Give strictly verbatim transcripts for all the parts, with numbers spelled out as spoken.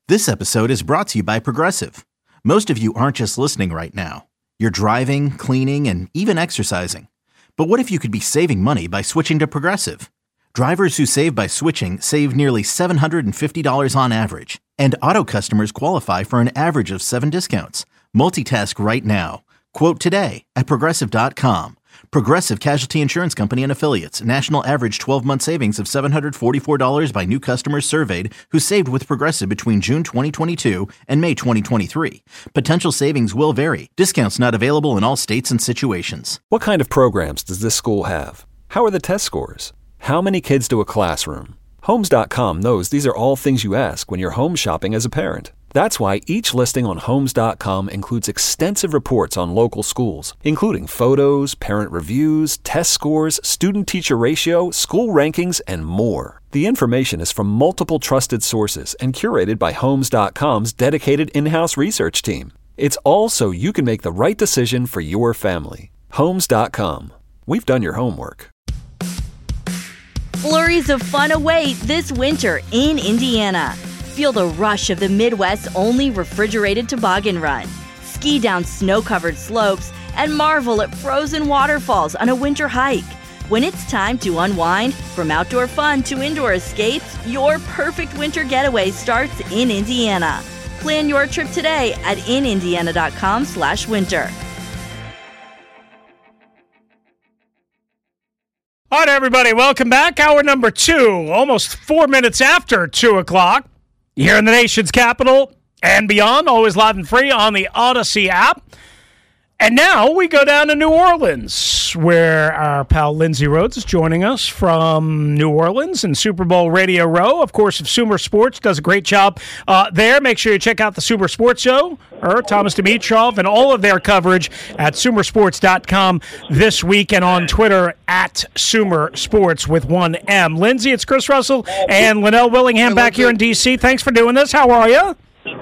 This episode is brought to you by Progressive. Most of you aren't just listening right now. You're driving, cleaning, and even exercising. But what if you could be saving money by switching to Progressive? Drivers who save by switching save nearly seven hundred fifty dollars on average. And auto customers qualify for an average of seven discounts. Multitask right now. Quote today at Progressive dot com. Progressive Casualty Insurance Company and Affiliates. National average twelve-month savings of seven hundred forty-four dollars by new customers surveyed who saved with Progressive between June twenty twenty-two and May twenty twenty-three. Potential savings will vary. Discounts not available in all states and situations. What kind of programs does this school have? How are the test scores? How many kids do a classroom? Homes dot com knows these are all things you ask when you're home shopping as a parent. That's why each listing on Homes dot com includes extensive reports on local schools, including photos, parent reviews, test scores, student-teacher ratio, school rankings, and more. The information is from multiple trusted sources and curated by Homes dot com's dedicated in-house research team. It's all so you can make the right decision for your family. Homes dot com. We've done your homework. Flurries of fun await this winter in Indiana. Feel the rush of the Midwest's only refrigerated toboggan run. Ski down snow-covered slopes and marvel at frozen waterfalls on a winter hike. When it's time to unwind, from outdoor fun to indoor escapes, your perfect winter getaway starts in Indiana. Plan your trip today at in indiana dot com slash winter. All right, everybody, welcome back. Hour number two, almost four minutes after two o'clock. Here in the nation's capital and beyond, always live and free on the Odyssey app. And now we go down to New Orleans, where our pal Lindsay Rhodes is joining us from New Orleans and Super Bowl Radio Row. Of course, if Sumer Sports does a great job uh, there, make sure you check out the Sumer Sports Show, or Thomas Dimitrov, and all of their coverage at sumer sports dot com this week and on Twitter at Sumer Sports with one M. Lindsay, it's Chris Russell and Linnell Willingham back here in D C. Thanks for doing this. How are you?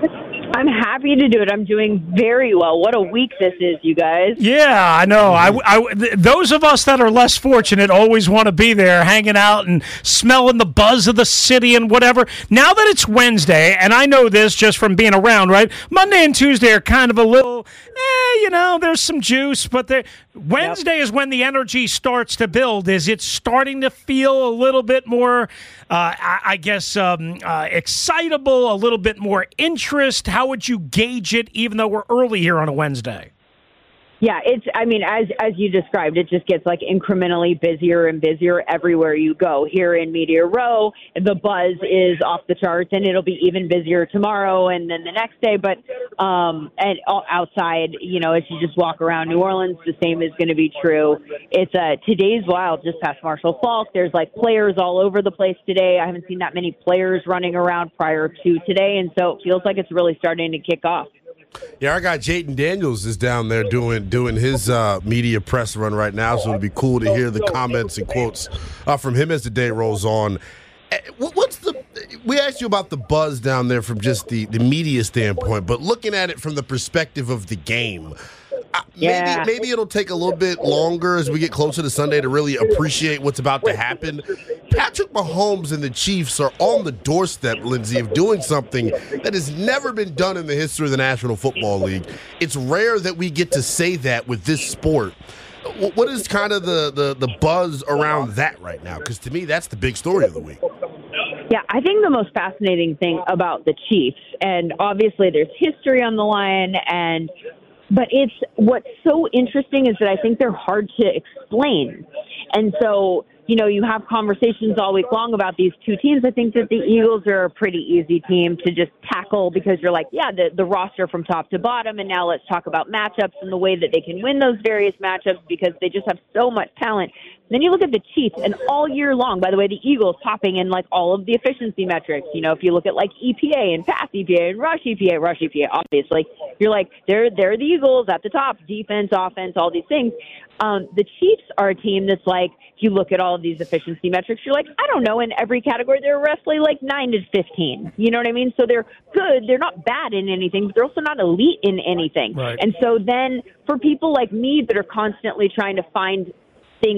I'm happy to do it. I'm doing very well. What a week this is, you guys. Yeah, I know. I, I, th- those of us that are less fortunate always want to be there hanging out and smelling the buzz of the city and whatever. Now that it's Wednesday, and I know this just from being around, right? Monday and Tuesday are kind of a little, eh, you know, there's some juice, but there, Wednesday yep. is when the energy starts to build. Is it starting to feel a little bit more, uh, I, I guess, um, uh, excitable, a little bit more interest? How would you gauge it, even though we're early here on a Wednesday? Yeah, it's, I mean, as as you described, it just gets like incrementally busier and busier everywhere you go. Here in Media Row, the buzz is off the charts, and it'll be even busier tomorrow and then the next day. But um, and outside, you know, as you just walk around New Orleans, the same is going to be true. It's uh, today's wild, just past Marshall Falk. There's like players all over the place today. I haven't seen that many players running around prior to today, and so it feels like it's really starting to kick off. Yeah, our guy Jayden Daniels is down there doing doing his uh, media press run right now, so it'll be cool to hear the comments and quotes uh, from him as the day rolls on. What's the? We asked you about the buzz down there from just the, the media standpoint, but looking at it from the perspective of the game, uh, yeah. maybe maybe it'll take a little bit longer as we get closer to Sunday to really appreciate what's about to happen. Patrick Mahomes and the Chiefs are on the doorstep, Lindsay, of doing something that has never been done in the history of the National Football League. It's rare that we get to say that with this sport. What is kind of the, the, the buzz around that right now? Because to me, that's the big story of the week. Yeah, I think the most fascinating thing about the Chiefs, and obviously there's history on the line, and but it's what's so interesting is that I think they're hard to explain. And so, you know, you have conversations all week long about these two teams. I think that the Eagles are a pretty easy team to just tackle because you're like, yeah, the, the roster from top to bottom, and now let's talk about matchups and the way that they can win those various matchups because they just have so much talent. Then you look at the Chiefs, and all year long, by the way, the Eagles topping in like all of the efficiency metrics. You know, if you look at like E P A and pass E P A and rush E P A, rush E P A, obviously, you're like, they're, they're the Eagles at the top, defense, offense, all these things. Um, the Chiefs are a team that's like, you look at all of these efficiency metrics, you're like, I don't know, in every category, they're roughly like nine to fifteen. You know what I mean? So they're good. They're not bad in anything, but they're also not elite in anything. Right. And so then for people like me that are constantly trying to find things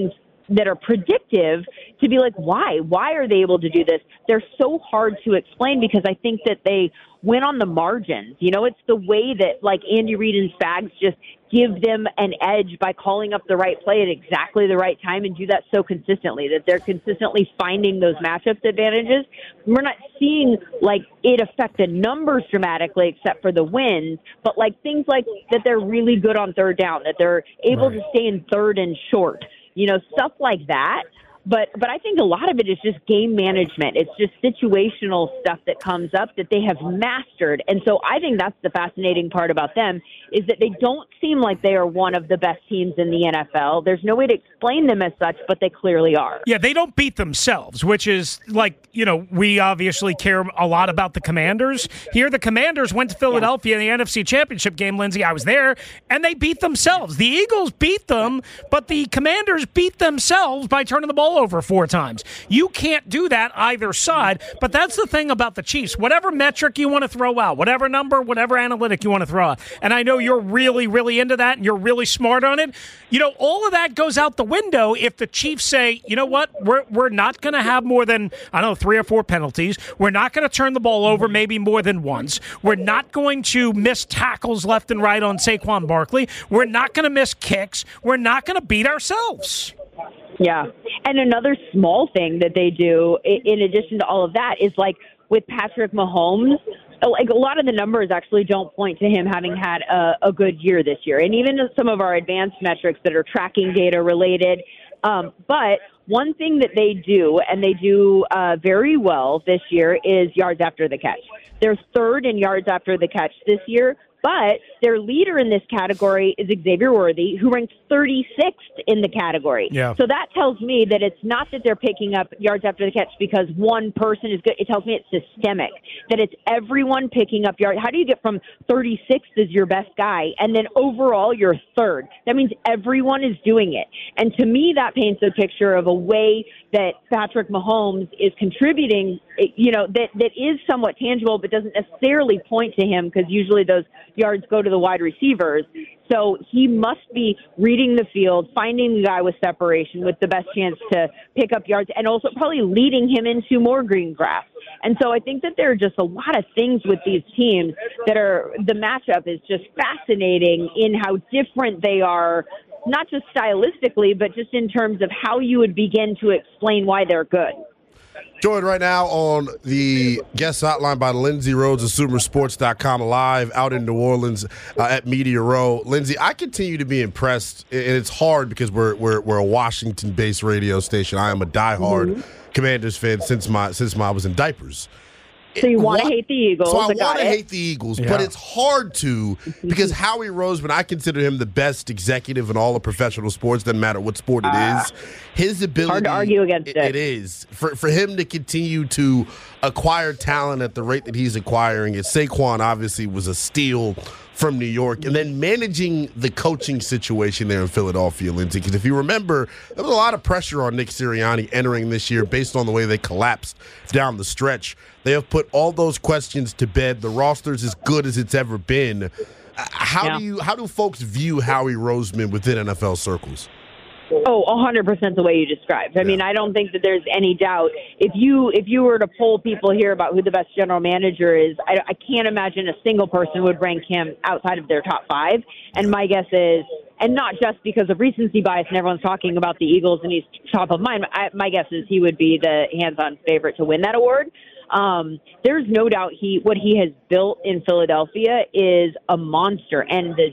that are predictive to be like, why? Why are they able to do this? They're so hard to explain because I think that they win on the margins. You know, it's the way that like Andy Reid and Spags just give them an edge by calling up the right play at exactly the right time and do that so consistently that they're consistently finding those matchups advantages. We're not seeing like it affect the numbers dramatically except for the wins, but like things like that they're really good on third down, that they're able right. to stay in third and short, you know, stuff like that. But but I think a lot of it is just game management. It's just situational stuff that comes up that they have mastered. And so I think that's the fascinating part about them is that they don't seem like they are one of the best teams in the N F L. There's no way to explain them as such, but they clearly are. Yeah, they don't beat themselves, which is like, you know, we obviously care a lot about the Commanders. Here, the Commanders went to Philadelphia yeah. in the N F C Championship game, Lindsay. I was there, and they beat themselves. The Eagles beat them, but the Commanders beat themselves by turning the ball over four times. You can't do that either side, but that's the thing about the Chiefs. Whatever metric you want to throw out, whatever number, whatever analytic you want to throw out, and I know you're really, really into that and you're really smart on it, you know, all of that goes out the window if the Chiefs say, you know what, we're, we're not going to have more than, I don't know, three or four penalties. We're not going to turn the ball over maybe more than once. We're not going to miss tackles left and right on Saquon Barkley. We're not going to miss kicks. We're not going to beat ourselves. Yeah. And another small thing that they do, in addition to all of that, is like with Patrick Mahomes, like a lot of the numbers actually don't point to him having had a, a good year this year. And even some of our advanced metrics that are tracking data related. Um, but one thing that they do, and they do uh, very well this year, is yards after the catch. They're third in yards after the catch this year. But their leader in this category is Xavier Worthy, who ranks thirty-sixth in the category. Yeah. So that tells me that it's not that they're picking up yards after the catch because one person is good. It tells me it's systemic, that it's everyone picking up yards. How do you get from thirty-sixth as your best guy and then overall you're third? That means everyone is doing it. And to me, that paints a picture of a way that Patrick Mahomes is contributing, you know, that, that is somewhat tangible but doesn't necessarily point to him because usually those yards go to the wide receivers. So he must be reading the field, finding the guy with separation with the best chance to pick up yards, and also probably leading him into more green grass. And so I think that there are just a lot of things with these teams that are, the matchup is just fascinating in how different they are, not just stylistically, but just in terms of how you would begin to explain why they're good. Joined right now on the guest hotline by Lindsay Rhodes of Sumer Sports dot com live out in New Orleans uh, at Media Row. Lindsay, I continue to be impressed, and it's hard because we're we're, we're a Washington-based radio station. I am a diehard mm-hmm. Commanders fan since my since my, I was in diapers. So you want to hate the Eagles. So I, I want to hate the Eagles, yeah. but it's hard to because Howie Roseman, I consider him the best executive in all of professional sports, doesn't matter what sport it uh, is. His ability. Hard to argue against it. It is. For, for him to continue to acquire talent at the rate that he's acquiring it, Saquon obviously was a steal from New York, and then managing the coaching situation there in Philadelphia, Lindsay, because if you remember, there was a lot of pressure on Nick Sirianni entering this year based on the way they collapsed down the stretch. They have put all those questions to bed. The roster's as good as it's ever been. How yeah. do you? How do folks view Howie Roseman within N F L circles? Oh, one hundred percent the way you described. I yeah. mean, I don't think that there's any doubt. If you if you were to poll people here about who the best general manager is, I, I can't imagine a single person would rank him outside of their top five. And my guess is, and not just because of recency bias and everyone's talking about the Eagles and he's top of mind, I, my guess is he would be the hands-on favorite to win that award. Um, there's no doubt he what he has built in Philadelphia is a monster. And the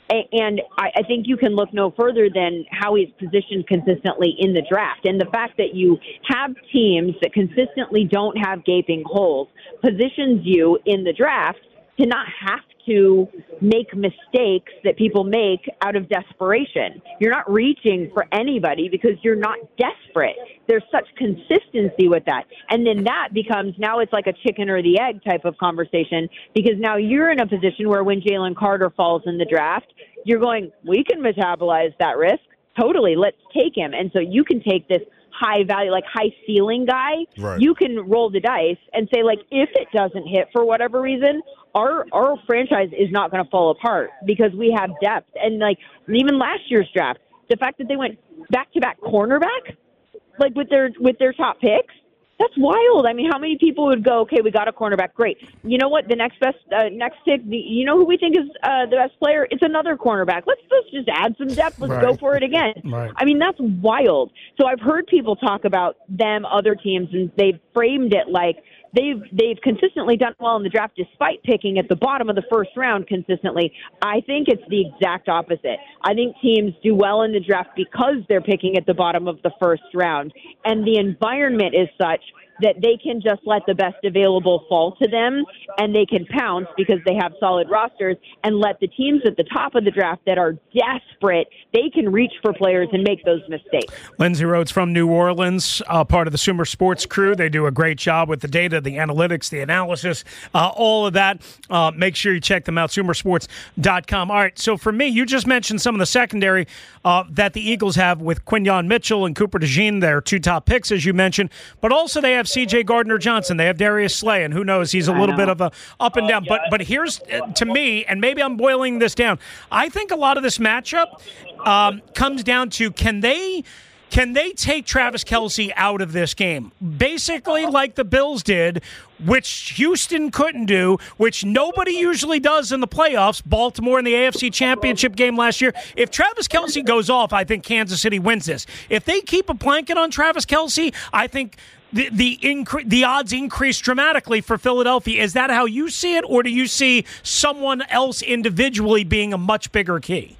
And I, I think you can look no further than how he's positioned consistently in the draft. And the fact that you have teams that consistently don't have gaping holes positions you in the draft to not have to make mistakes that people make out of desperation. You're not reaching for anybody because you're not desperate. There's such consistency with that. And then that becomes, now it's like a chicken or the egg type of conversation, because now you're in a position where when Jalen Carter falls in the draft, you're going, we can metabolize that risk. Totally. Let's take him. And so you can take this high value, like high ceiling guy. Right. You can roll the dice and say, like, if it doesn't hit for whatever reason, our our franchise is not going to fall apart because we have depth. And like even last year's draft, the fact that they went back-to-back cornerback, like with their with their top picks. That's wild. I mean, how many people would go, okay, we got a cornerback, great. You know what? The next best, uh, next pick, the, you know who we think is uh, the best player? It's another cornerback. Let's, let's just add some depth. Let's Right. go for it again. Right. I mean, that's wild. So I've heard people talk about them, other teams, and they've framed it like they've they've consistently done well in the draft despite picking at the bottom of the first round consistently. I think it's the exact opposite. I think teams do well in the draft because they're picking at the bottom of the first round, and the environment is such that they can just let the best available fall to them, and they can pounce because they have solid rosters, and let the teams at the top of the draft that are desperate, they can reach for players and make those mistakes. Lindsay Rhodes from New Orleans, uh, part of the Sumer Sports crew. They do a great job with the data, the analytics, the analysis, uh, all of that. Uh, make sure you check them out, sumer sports dot com. All right, so for me, you just mentioned some of the secondary uh, that the Eagles have with Quinyon Mitchell and Cooper DeJean, their two top picks, as you mentioned, but also they have C J Gardner-Johnson. They have Darius Slay, and who knows, he's a little bit of a up and down. But but here's, uh, to me, and maybe I'm boiling this down, I think a lot of this matchup um, comes down to can they can they take Travis Kelce out of this game? Basically like the Bills did, which Houston couldn't do, which nobody usually does in the playoffs. Baltimore in the A F C Championship game last year. If Travis Kelce goes off, I think Kansas City wins this. If they keep a blanket on Travis Kelce, I think the the, incre- the odds increase dramatically for Philadelphia. Is that how you see it, or do you see someone else individually being a much bigger key?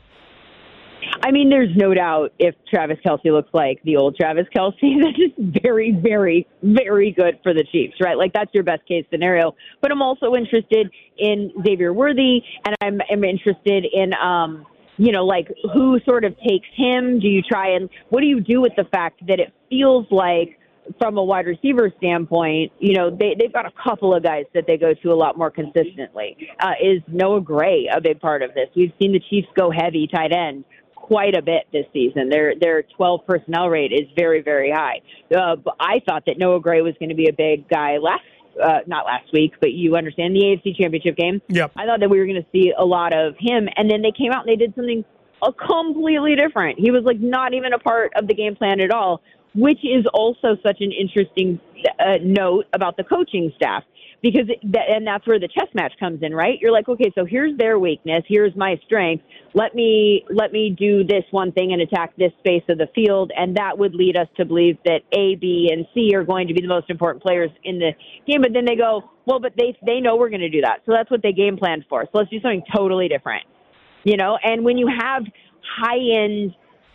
I mean, there's no doubt if Travis Kelce looks like the old Travis Kelce, that is very, very, very good for the Chiefs, right? Like, that's your best case scenario. But I'm also interested in Xavier Worthy, and I'm, I'm interested in, um, you know, like, who sort of takes him? Do you try and what do you do with the fact that it feels like, from a wide receiver standpoint, you know, they, they've got a couple of guys that they go to a lot more consistently. Uh, is Noah Gray a big part of this? We've seen the Chiefs go heavy tight end quite a bit this season. Their their twelve personnel rate is very, very high. Uh, but I thought that Noah Gray was going to be a big guy last, uh, not last week, but you understand the A F C Championship game. Yep. I thought that we were going to see a lot of him, and then they came out and they did something uh, completely different. He was like not even a part of the game plan at all, which is also such an interesting uh, note about the coaching staff. Because, it, and that's where the chess match comes in, right? You're like, okay, so here's their weakness, here's my strength. Let me let me do this one thing and attack this space of the field, and that would lead us to believe that A, B, and C are going to be the most important players in the game. But then they go, well, but they they know we're going to do that, so that's what they game planned for. So let's do something totally different, you know. And when you have high end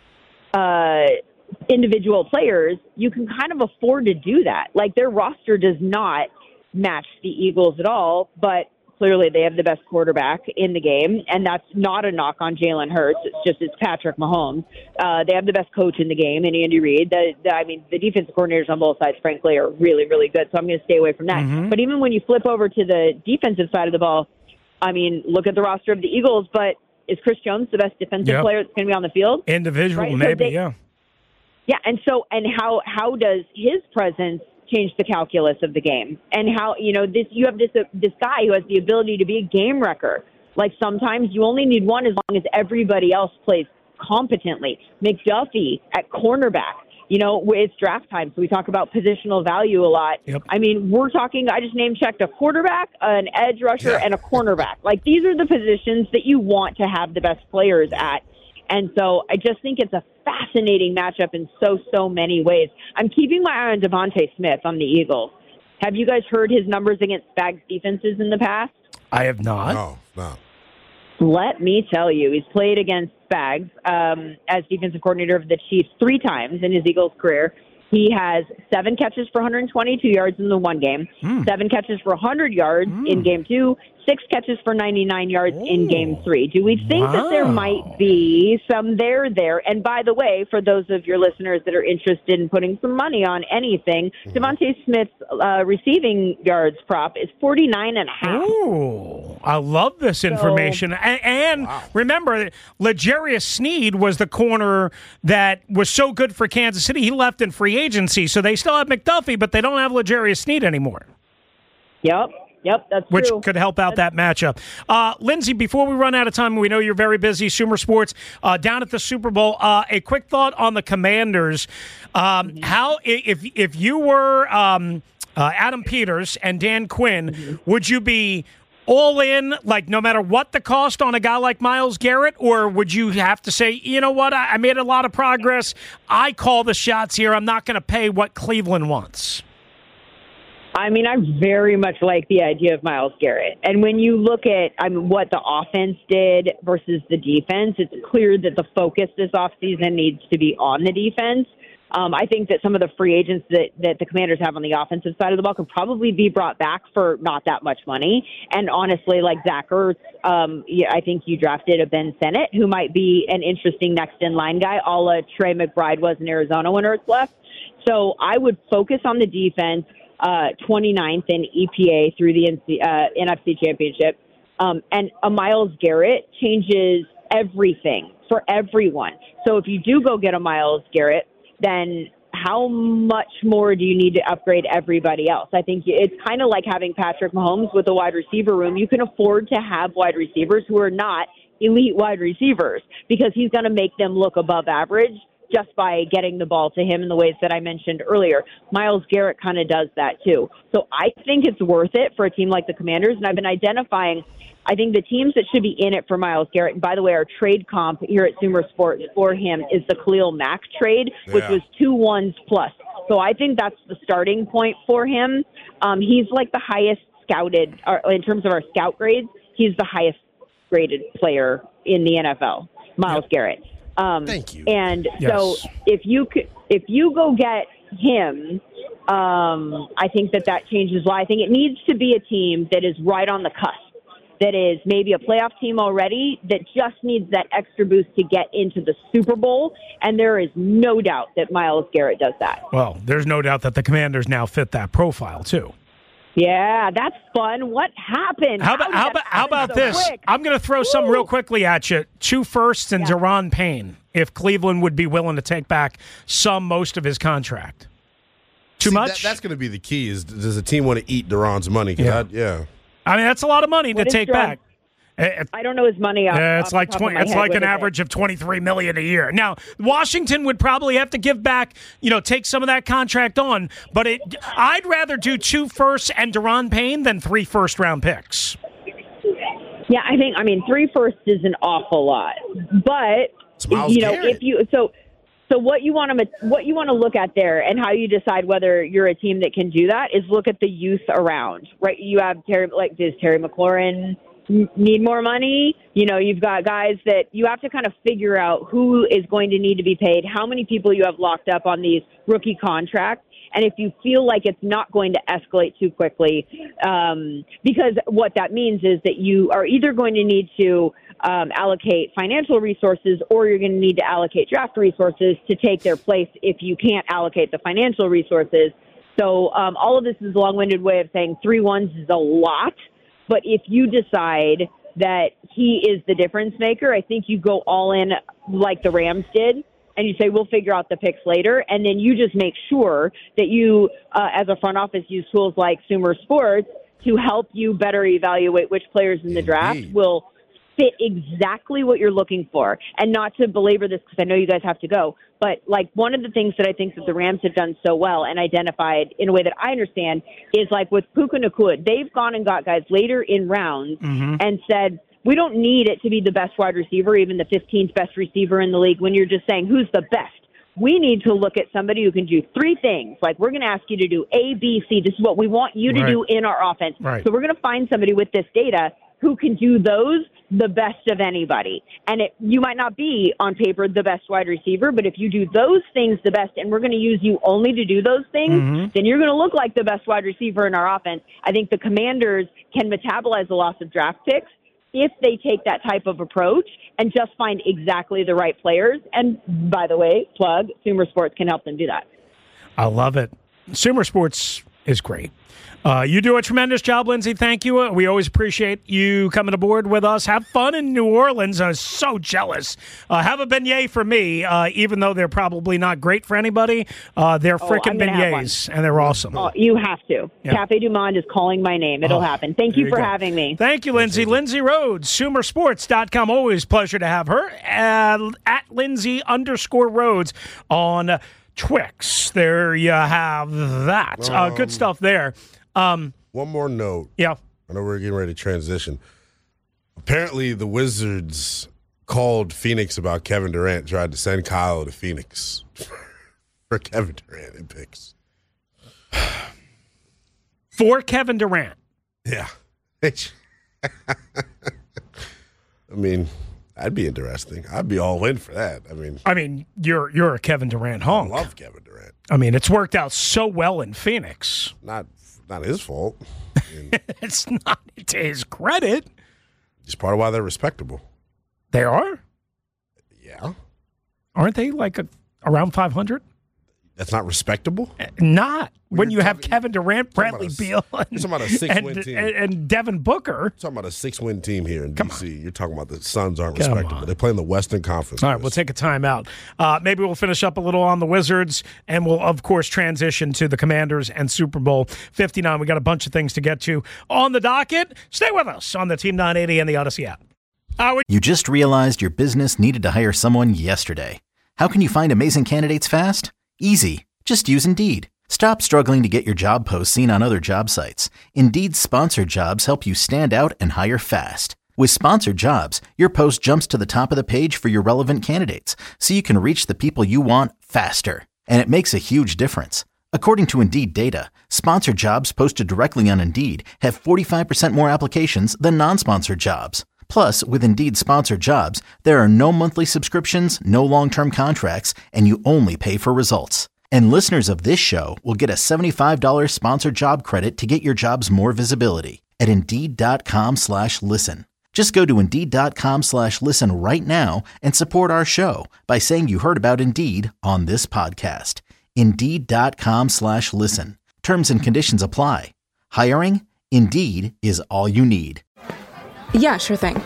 uh, individual players, you can kind of afford to do that. Like, their roster does not match the Eagles at all, but clearly they have the best quarterback in the game, and that's not a knock on Jalen Hurts. It's just it's Patrick Mahomes. Uh, they have the best coach in the game, and Andy Reid. The, the, I mean, the defensive coordinators on both sides, frankly, are really, really good, so I'm going to stay away from that. Mm-hmm. But even when you flip over to the defensive side of the ball, I mean, look at the roster of the Eagles, but is Chris Jones the best defensive yep. player that's going to be on the field? Individual, right? maybe, so they, yeah. Yeah, and so, and how, how does his presence change the calculus of the game? And how, you know, this, you have this, uh, this guy who has the ability to be a game wrecker. Like, sometimes you only need one as long as everybody else plays competently. McDuffie at cornerback, you know, it's draft time, so we talk about positional value a lot. Yep. I mean, we're talking, I just name checked a quarterback, an edge rusher, yeah. and a cornerback. Like, these are the positions that you want to have the best players at. And so I just think it's a fascinating matchup in so, so many ways. I'm keeping my eye on Devontae Smith on the Eagles. Have you guys heard his numbers against Spags defenses in the past? I have not. No, no. Let me tell you, he's played against Spags um, as defensive coordinator of the Chiefs three times in his Eagles career. He has seven catches for one hundred twenty-two yards in the one game, mm. seven catches for one hundred yards mm. in game two, six catches for ninety-nine yards Ooh. in game three. Do we think wow. that there might be some there there? And by the way, for those of your listeners that are interested in putting some money on anything, mm. Devontae Smith's uh, receiving yards prop is forty-nine and a half. Ooh, I love this information. So, and and wow. remember, L'Jarius Sneed was the corner that was so good for Kansas City. He left in free agency, so they still have McDuffie, but they don't have L'Jarius Sneed anymore. Yep. Yep, that's which true. could help out that matchup. Uh, Lindsay, before we run out of time, we know you're very busy, Sumer Sports, uh, down at the Super Bowl. Uh, a quick thought on the Commanders. Um, mm-hmm. How, if if you were um, uh, Adam Peters and Dan Quinn, mm-hmm. would you be all in, like no matter what the cost on a guy like Myles Garrett, or would you have to say, you know what, I, I made a lot of progress, I call the shots here, I'm not going to pay what Cleveland wants? I mean, I very much like the idea of Myles Garrett. And when you look at I mean, what the offense did versus the defense, it's clear that the focus this offseason needs to be on the defense. Um, I think that some of the free agents that, that the Commanders have on the offensive side of the ball could probably be brought back for not that much money. And honestly, like Zach Ertz, um, yeah, I think you drafted a Ben Sinnott, who might be an interesting next-in-line guy, a la Trey McBride was in Arizona when Ertz left. So I would focus on the defense. Uh, twenty-ninth in E P A through the N C, uh, N F C Championship. Um, and a Myles Garrett changes everything for everyone. So if you do go get a Myles Garrett, then how much more do you need to upgrade everybody else? I think it's kind of like having Patrick Mahomes with a wide receiver room. You can afford to have wide receivers who are not elite wide receivers because he's going to make them look above average just by getting the ball to him in the ways that I mentioned earlier. Myles Garrett kind of does that too. So I think it's worth it for a team like the Commanders, and I've been identifying, I think the teams that should be in it for Myles Garrett, and by the way, our trade comp here at Sumer Sports for him is the Khalil Mack trade, which yeah. was two ones plus. So I think that's the starting point for him. Um, he's like the highest scouted, or in terms of our scout grades, he's the highest graded player in the N F L, Myles yep. Garrett. Um, Thank you. And yes. so if you could, if you go get him, um, I think that that changes why. I think it needs to be a team that is right on the cusp, that is maybe a playoff team already, that just needs that extra boost to get into the Super Bowl. And there is no doubt that Myles Garrett does that. Well, there's no doubt that the Commanders now fit that profile too. Yeah, that's fun. What happened? How about how, how about how about so this? Quick? I'm going to throw Woo! something real quickly at you. Two firsts and yeah. Deron Payne. If Cleveland would be willing to take back some, most of his contract. Too See, much? That, that's going to be the key. Is does the team want to eat Deron's money? Yeah. I, yeah. I mean, that's a lot of money What to take Deron? back. I don't know his money. Off, Uh, it's off like the top twenty. of my It's head. like What an is average it? of twenty-three million a year. Now, Washington would probably have to give back, you know, take some of that contract on. But it, I'd rather do two firsts and Deron Payne than three first round picks. Yeah, I think. I mean, three firsts is an awful lot, but you know, Garrett. if you so. So what you want to what you want to look at there, and how you decide whether you're a team that can do that, is look at the youth around. Right? You have Terry, like does Terry McLaurin need more money? You know, you've got guys that you have to kind of figure out who is going to need to be paid, how many people you have locked up on these rookie contracts. And if you feel like it's not going to escalate too quickly, um, because what that means is that you are either going to need to um, allocate financial resources, or you're going to need to allocate draft resources to take their place if you can't allocate the financial resources. So um, all of this is a long-winded way of saying three ones is a lot. But if you decide that he is the difference maker, I think you go all in like the Rams did, and you say, we'll figure out the picks later. And then you just make sure that you, uh, as a front office, use tools like Sumer Sports to help you better evaluate which players in the draft Indeed. will fit exactly what you're looking for. And not to belabor this, because I know you guys have to go, but like one of the things that I think that the Rams have done so well and identified in a way that I understand is like with Puka Nacua, they've gone and got guys later in rounds mm-hmm. and said, we don't need it to be the best wide receiver, even the fifteenth best receiver in the league, when you're just saying who's the best. We need to look at somebody who can do three things. Like, we're going to ask you to do A, B, C. This is what we want you to right. do in our offense. Right. So we're going to find somebody with this data who can do those the best of anybody. And it, you might not be, on paper, the best wide receiver, but if you do those things the best, and we're going to use you only to do those things, mm-hmm. then you're going to look like the best wide receiver in our offense. I think the Commanders can metabolize the loss of draft picks if they take that type of approach and just find exactly the right players. And by the way, plug, Sumer Sports can help them do that. I love it. Sumer Sports is great. Uh, you do a tremendous job, Lindsay. Thank you. Uh, we always appreciate you coming aboard with us. Have fun in New Orleans. I'm so jealous. Uh, have a beignet for me, uh, even though they're probably not great for anybody. Uh, they're Oh, freaking I'm gonna have one. beignets, and they're awesome. Oh, you have to. Yeah. Cafe Du Monde is calling my name. It'll Oh, happen. Thank there you you for go. having me. Thank you, Lindsay. Lindsay Rhodes, Sumer Sports dot com. Always a pleasure to have her. Uh, at Lindsay underscore Rhodes on Twix. There you have that. Uh, good stuff there. Um, One more note. yeah. I know we're getting ready to transition. Apparently, the Wizards called Phoenix about Kevin Durant, tried to send Kyle to Phoenix for Kevin Durant in picks. For Kevin Durant. Yeah. I mean, that'd be interesting. I'd be all in for that. I mean, I mean, you're you're a Kevin Durant honk. I love Kevin Durant. I mean, it's worked out so well in Phoenix. Not not his fault. I mean, It's not to his credit. it's part of why they're respectable. They are? Yeah. Aren't they like a, around five hundred? That's not respectable? Not. When you you're have talking- Kevin Durant, talking Bradley about a- Beal, you're and, talking about a six-win and, team. and, and Devin Booker. Talking about a six-win team here in Come D C. You're talking about the Suns aren't Come respectable. on. They play in the Western Conference. All right, we'll take a timeout. Uh, maybe we'll finish up a little on the Wizards, and we'll, of course, transition to the Commanders and Super Bowl fifty-nine. We got a bunch of things to get to on the docket. Stay with us on the Team nine eighty and the Odyssey app. Uh, we- You just realized your business needed to hire someone yesterday. How can you find amazing candidates fast? Easy. Just use Indeed. Stop struggling to get your job posts seen on other job sites. Indeed's sponsored jobs help you stand out and hire fast. With sponsored jobs, your post jumps to the top of the page for your relevant candidates, so you can reach the people you want faster. And it makes a huge difference. According to Indeed data, sponsored jobs posted directly on Indeed have forty-five percent more applications than non-sponsored jobs. Plus, with Indeed sponsored jobs, there are no monthly subscriptions, no long-term contracts, and you only pay for results. And listeners of this show will get a seventy-five dollars sponsored job credit to get your jobs more visibility at Indeed.com slash listen. Just go to Indeed.com slash listen right now and support our show by saying you heard about Indeed on this podcast. Indeed.com slash listen. Terms and conditions apply. Hiring? Indeed is all you need. Yeah, sure thing.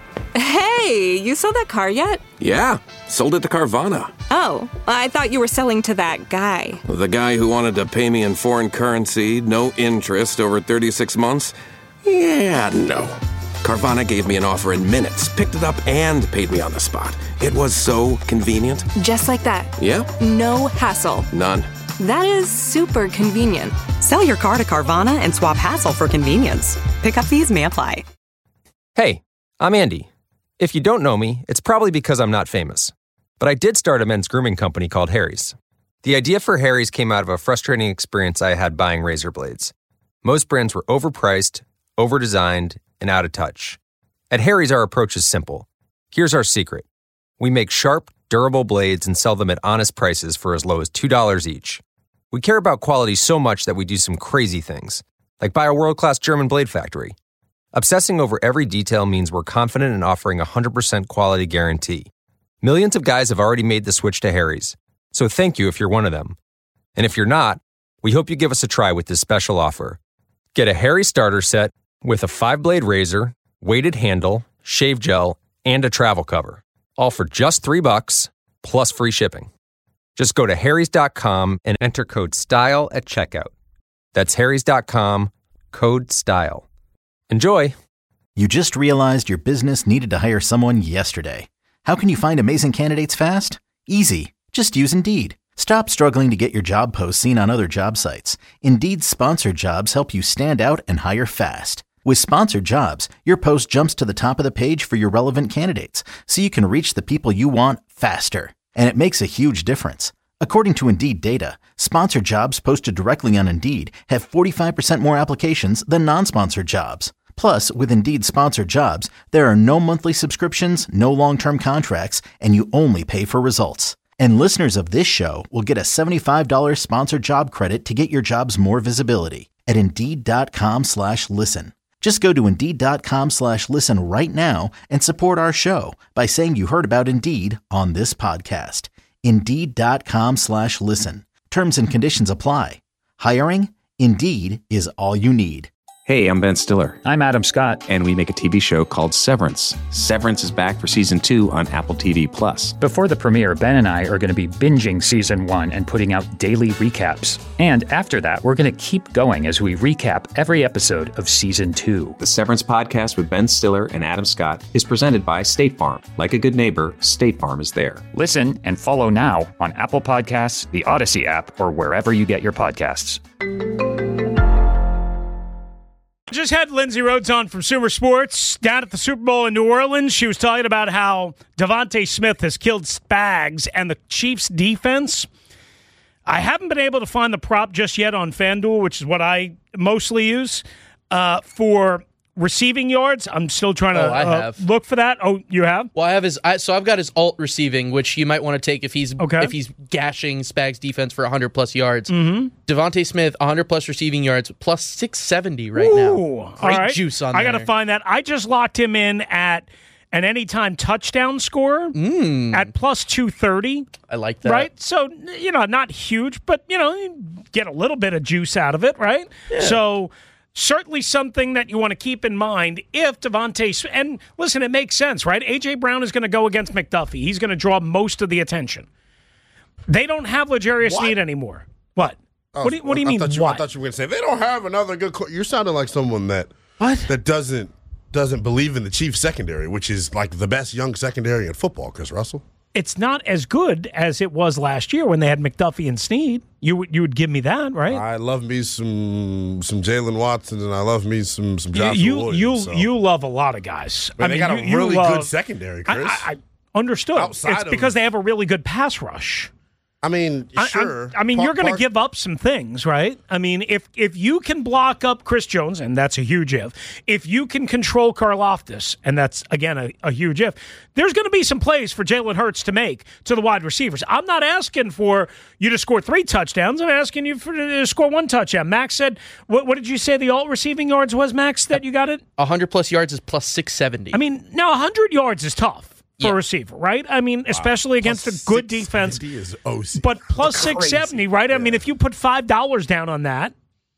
Hey, you sold that car yet? Yeah, sold it to Carvana. Oh, I thought you were selling to that guy. The guy who wanted to pay me in foreign currency, no interest, over thirty-six months? Yeah, no. Carvana gave me an offer in minutes, picked it up, and paid me on the spot. It was so convenient. Just like that. Yeah? No hassle. None. That is super convenient. Sell your car to Carvana and swap hassle for convenience. Pickup fees may apply. Hey, I'm Andy. If you don't know me, it's probably because I'm not famous. But I did start a men's grooming company called Harry's. The idea for Harry's came out of a frustrating experience I had buying razor blades. Most brands were overpriced, overdesigned, and out of touch. At Harry's, our approach is simple. Here's our secret. We make sharp, durable blades and sell them at honest prices for as low as two dollars each. We care about quality so much that we do some crazy things, like buy a world-class German blade factory. Obsessing over every detail means we're confident in offering a one hundred percent quality guarantee. Millions of guys have already made the switch to Harry's, so thank you if you're one of them. And if you're not, we hope you give us a try with this special offer. Get a Harry starter set with a five-blade razor, weighted handle, shave gel, and a travel cover, all for just three bucks plus free shipping. Just go to harrys dot com and enter code STYLE at checkout. That's harrys dot com, code STYLE. Enjoy! You just realized your business needed to hire someone yesterday. How can you find amazing candidates fast? Easy. Just use Indeed. Stop struggling to get your job posts seen on other job sites. Indeed's sponsored jobs help you stand out and hire fast. With sponsored jobs, your post jumps to the top of the page for your relevant candidates, so you can reach the people you want faster. And it makes a huge difference. According to Indeed data, sponsored jobs posted directly on Indeed have forty-five percent more applications than non-sponsored jobs. Plus, with Indeed sponsored jobs, there are no monthly subscriptions, no long-term contracts, and you only pay for results. And listeners of this show will get a seventy-five dollars sponsored job credit to get your jobs more visibility at Indeed.com slash listen. Just go to Indeed.com slash listen right now and support our show by saying you heard about Indeed on this podcast. Indeed.com slash listen. Terms and conditions apply. Hiring? Indeed is all you need. Hey, I'm Ben Stiller. I'm Adam Scott. And we make a T V show called Severance. Severance is back for season two on Apple T V Plus. Before the premiere, Ben and I are going to be binging season one and putting out daily recaps. And after that, we're going to keep going as we recap every episode of season two. The Severance podcast with Ben Stiller and Adam Scott is presented by State Farm. Like a good neighbor, State Farm is there. Listen and follow now on Apple Podcasts, the Odyssey app, or wherever you get your podcasts. Just had Lindsay Rhodes on from Sumer Sports down at the Super Bowl in New Orleans. She was talking about how Devontae Smith has killed Spags and the Chiefs' defense. I haven't been able to find the prop just yet on FanDuel, which is what I mostly use, uh, for receiving yards. I'm still trying to oh, I uh, have. look for that. Oh, you have? Well, I have his. I, so I've got his alt receiving, which you might want to take if he's okay. if he's gashing Spags defense for one hundred plus yards. Mm-hmm. Devontae Smith, one hundred plus receiving yards, plus six seventy right Ooh, now. Great all right. juice on I there. I got to find that. I just locked him in at an anytime touchdown score mm. at plus two thirty. I like that. Right? So, you know, not huge, but, you know, you get a little bit of juice out of it, right? Yeah. So, certainly something that you want to keep in mind if Devontae, and listen, it makes sense, right? A J. Brown is going to go against McDuffie. He's going to draw most of the attention. They don't have L'Jarius Sneed anymore. What? Oh, what do you, what do you mean, I thought you, what? I thought you were going to say, they don't have another good co-. You're sounding like someone that what? that doesn't doesn't believe in the Chiefs secondary, which is like the best young secondary in football, Chris Russell. It's not as good as it was last year when they had McDuffie and Sneed. You would you would give me that, right? I love me some some Jalen Watson, and I love me some some Joshua you, Williams. You so. you love a lot of guys. Man, I they mean, got you, a really you love, good secondary, Chris. I, I, I understood. Outside it's of, because they have a really good pass rush. I mean, sure. I, I, I mean, Park, you're going to Park. give up some things, right? I mean, if if you can block up Chris Jones, and that's a huge if, if you can control Karlaftis, and that's, again, a, a huge if, there's going to be some plays for Jalen Hurts to make to the wide receivers. I'm not asking for you to score three touchdowns. I'm asking you for to score one touchdown. Max said, what, what did you say the alt receiving yards was, Max, that you got it? one hundred plus yards is plus six seventy. I mean, now one hundred yards is tough. For yeah. a receiver, right? I mean, especially wow. against plus a good defense. Is O C. But plus six seventy, right? Yeah. I mean, if you put five dollars down on that,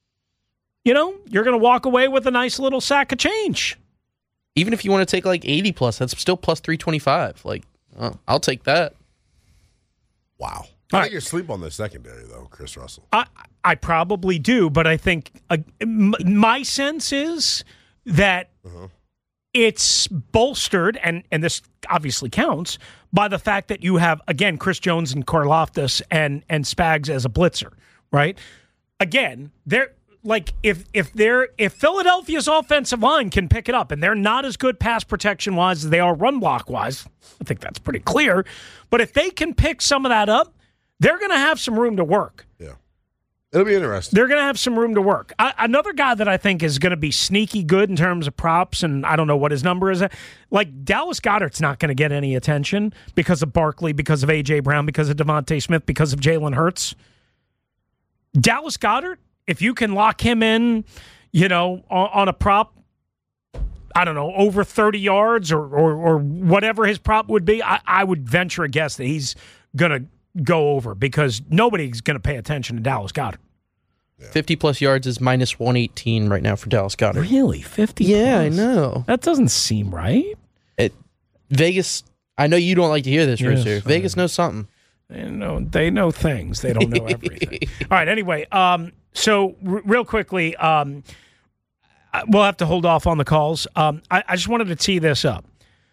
you know, you're going to walk away with a nice little sack of change. Even if you want to take like eighty plus, that's still plus three twenty-five. Like, oh, I'll take that. Wow. I All think right. you're asleep on the secondary, though, Chris Russell. I, I probably do, but I think uh, m- my sense is that uh-huh. it's bolstered, and, and this obviously counts, by the fact that you have, again, Chris Jones and Karlaftis and, and Spags as a blitzer, right? Again, they're like if if they're if Philadelphia's offensive line can pick it up, and they're not as good pass protection wise as they are run block wise, I think that's pretty clear. But if they can pick some of that up, they're going to have some room to work. Yeah. It'll be interesting. They're going to have some room to work. I, another guy that I think is going to be sneaky good in terms of props, and I don't know what his number is. Like, Dallas Goedert's not going to get any attention because of Barkley, because of A J. Brown, because of Devontae Smith, because of Jalen Hurts. Dallas Goedert, if you can lock him in, you know, on, on a prop, I don't know, over thirty yards or or, or whatever his prop would be, I, I would venture a guess that he's going to go over because nobody's going to pay attention to Dallas Goedert. Yeah. fifty plus yards is minus one eighteen right now for Dallas Goedert. Really? fifty Yeah, plus? I know. That doesn't seem right. It Vegas, I know you don't like to hear this, yes, Rooster. Vegas knows something. They know, they know things. They don't know everything. All right, anyway, um, so r- real quickly, um, we'll have to hold off on the calls. Um, I, I just wanted to tee this up.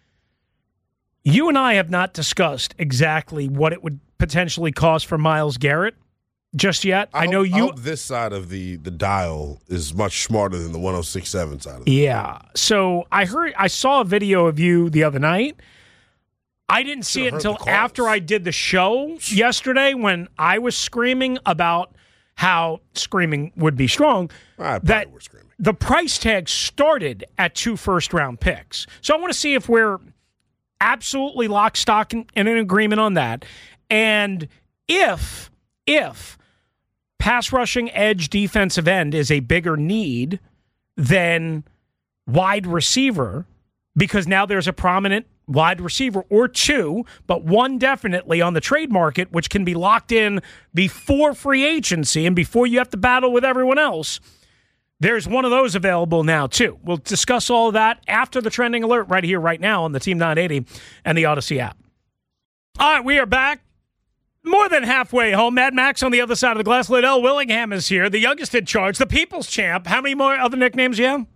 You and I have not discussed exactly what it would potentially cost for Myles Garrett just yet. I, I know hope, you. I hope this side of the, the dial is much smarter than the one oh six point seven side of the Yeah. dial. So I heard, I saw a video of you the other night. I didn't see it until after I did the show yesterday when I was screaming about how screaming would be strong. That the price tag started at two first-round picks. So I want to see if we're absolutely lock, stock, and in agreement on that. And if, if pass rushing edge defensive end is a bigger need than wide receiver, because now there's a prominent wide receiver or two, but one definitely on the trade market, which can be locked in before free agency and before you have to battle with everyone else. There's one of those available now, too. We'll discuss all of that after the trending alert right here, right now on the Team nine eighty and the Odyssey app. All right, we are back. More than halfway home. Mad Max on the other side of the glass. Liddell Willingham is here, the youngest in charge, the people's champ. How many more other nicknames you have?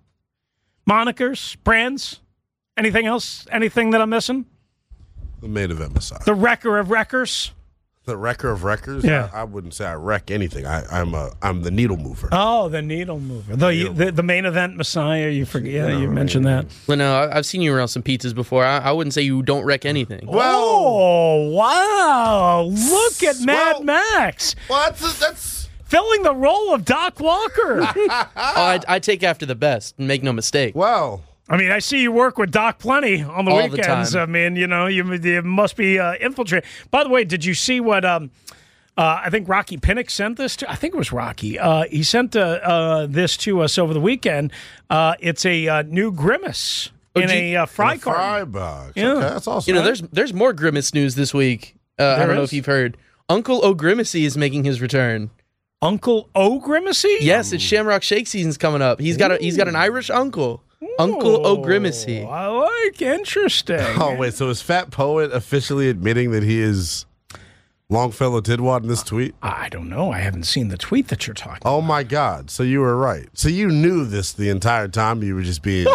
Monikers? Brands? Anything else? Anything that I'm missing? The main event Messiah. The wrecker of wreckers? The wrecker of wreckers? Yeah. I, I wouldn't say I wreck anything. I, I'm a, I'm the needle mover. Oh, the needle mover. The needle the, the main event Messiah. You forget. Yeah, you mentioned that. Well, no, I've seen you around some pizzas before. I, I wouldn't say you don't wreck anything. Well, oh, wow. Look at Mad well, Max. Well, that's... that's filling the role of Doc Walker. oh, I, I take after the best. Make no mistake. Well... I mean, I see you work with Doc plenty on the All weekends. The I mean, you know, you, you must be uh, infiltrated. By the way, did you see what um, uh, I think Rocky Pinnock sent this to? I think it was Rocky. Uh, he sent uh, uh, this to us over the weekend. Uh, it's a uh, new Grimace oh, in gee, a uh, fry in a carton. fry box. Yeah. Okay, that's awesome. You know, there's there's more Grimace news this week. Uh, I don't is? know if you've heard. Uncle O'Grimacy is making his return. Uncle O'Grimacy? Yes, it's Shamrock Shake season's coming up. He's got a he's got an Irish uncle. Uncle O'Grimacy. I like. Interesting. Oh, wait. So is Fat Poet officially admitting that he is Longfellow Tidwad in this tweet? I don't know. I haven't seen the tweet that you're talking Oh, about. my God. So you were right. So you knew this the entire time. You were just being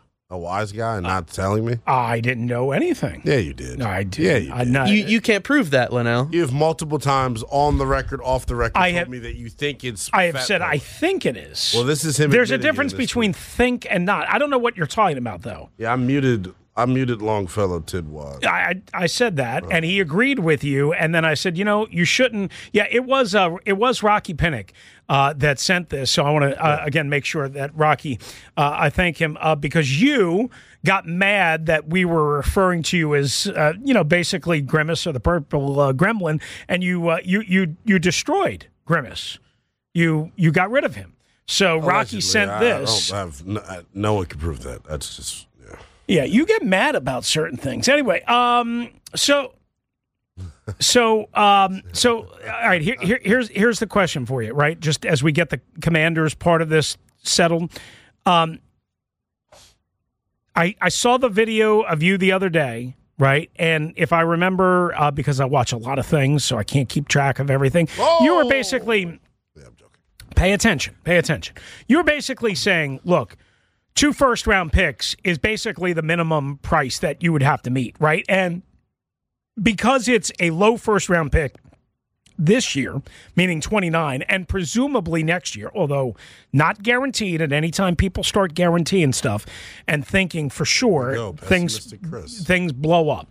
a wise guy and not telling me? I didn't know anything. Yeah, you did. No, I did. Yeah, you I did. not, You you can't prove that, Linnell. You have multiple times on the record, off the record, I told have- me that you think it's I have Fat said Poet. I think it is. Well, this is him. There's a admitting it in difference this between tweet. think and not. I don't know what you're talking about, though. Yeah, I muted. I muted Longfellow Tidwad. I I I said that, and he agreed with you. And then I said, you know, you shouldn't. Yeah, it was uh, it was Rocky Pinnock uh, that sent this. So I want to uh, again make sure that Rocky, uh, I thank him uh, because you got mad that we were referring to you as uh, you know basically Grimace or the purple uh, gremlin, and you uh, you you you destroyed Grimace. You you got rid of him. So Rocky Allegedly, sent I, this. I don't have, no, I- no one can prove that. That's just. Yeah. Yeah, you get mad about certain things. Anyway, um, so, so, um, so, all right. Here, here, here's here's the question for you, right? Just as we get the Commanders part of this settled, um, I I saw the video of you the other day, right? And if I remember, uh, because I watch a lot of things, so I can't keep track of everything. Oh! You were basically, Yeah, I'm joking. pay attention, pay attention. You were basically saying, look. Two first-round picks is basically the minimum price that you would have to meet, right? And because it's a low first-round pick this year, meaning twenty-nine, and presumably next year, although not guaranteed at any time people start guaranteeing stuff and thinking for sure Go, things, pessimistic Chris. things blow up.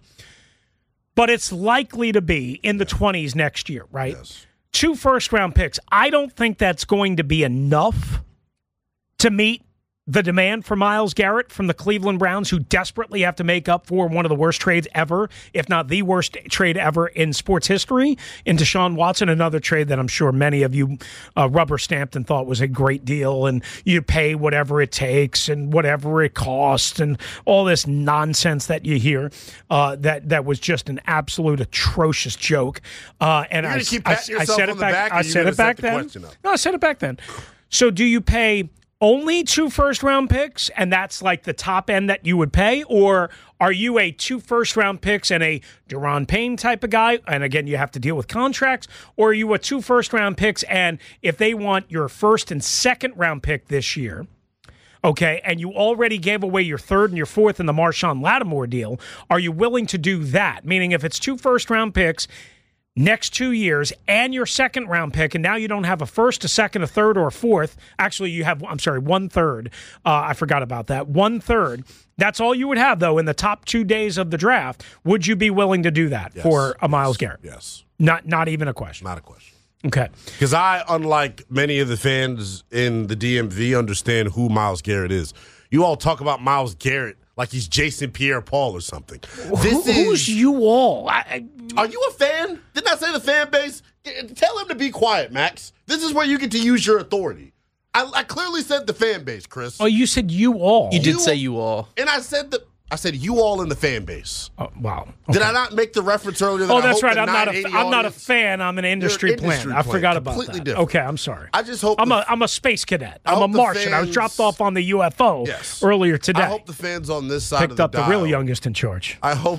But it's likely to be in the twenties next year, right? Yes. Two first-round picks. I don't think that's going to be enough to meet the demand for Myles Garrett from the Cleveland Browns, who desperately have to make up for one of the worst trades ever, if not the worst trade ever in sports history, in Deshaun Watson, another trade that I'm sure many of you uh, rubber stamped and thought was a great deal, and you pay whatever it takes and whatever it costs and all this nonsense that you hear uh, that that was just an absolute atrocious joke. Uh, and You're I, gonna keep I, patting I yourself said on it the back. back, or I you said gonna it back set the then. question up? No, I said it back then. So do you pay only two first-round picks, and that's like the top end that you would pay? Or are you a two first-round picks and a Deron Payne type of guy, and again, you have to deal with contracts? Or are you a two first-round picks, and if they want your first and second-round pick this year, okay, and you already gave away your third and your fourth in the Marshawn Lattimore deal, are you willing to do that? Meaning if it's two first-round picks next two years and your second round pick, and now you don't have a first, a second, a third, or a fourth. Actually, you have, I'm sorry, one third. Uh, I forgot about that. One third. That's all you would have, though, in the top two days of the draft. Would you be willing to do that Yes. for a Myles Garrett? Yes. Not, not even a question. Not a question. Okay. Because I, unlike many of the fans in the D M V, understand who Myles Garrett is. You all talk about Myles Garrett like he's Jason Pierre-Paul or something. This Who, who's is, you all? I, I, Are you a fan? Didn't I say the fan base? Tell him to be quiet, Max. This is where you get to use your authority. I, I clearly said the fan base, Chris. oh, you said you all. You did You- say you all. And I said that I said you all in the fan base. Oh, wow. Okay. Did I not make the reference earlier? That oh, I that's hope right. the I'm not a nine eighty I'm not a audience- fan. I'm an industry, You're an industry plant. I plant. forgot about Completely that. different. Okay, I'm sorry. I just hope I'm the- a I'm a space cadet. I I'm a hope the Martian. I was fans- dropped off on the U F O Yes. earlier today. I hope the fans on this side Picked of the up the dial, real youngest in charge. I hope.